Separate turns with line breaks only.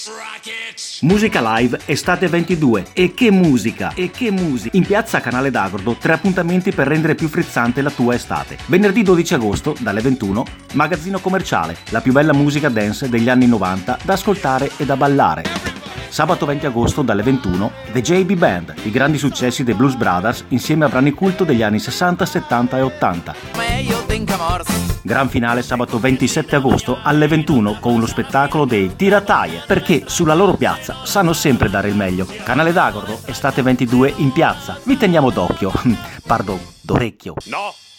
Musica live estate 22 e che musica, in piazza Canale d'Agordo 3 appuntamenti per rendere più frizzante la tua estate. Venerdì 12 agosto dalle 21 Magazzino Commerciale, la più bella musica dance degli anni 90 da ascoltare e da ballare. Sabato 20 agosto dalle 21 The JB Band, i grandi successi dei Blues Brothers insieme a brani culto degli anni 60, 70 e 80. Gran finale sabato 27 agosto alle 21 con lo spettacolo dei Tirataie, perché sulla loro piazza sanno sempre dare il meglio. Canale d'Agordo, estate 22 in piazza. Vi teniamo d'occhio. Pardon, d'orecchio.
No!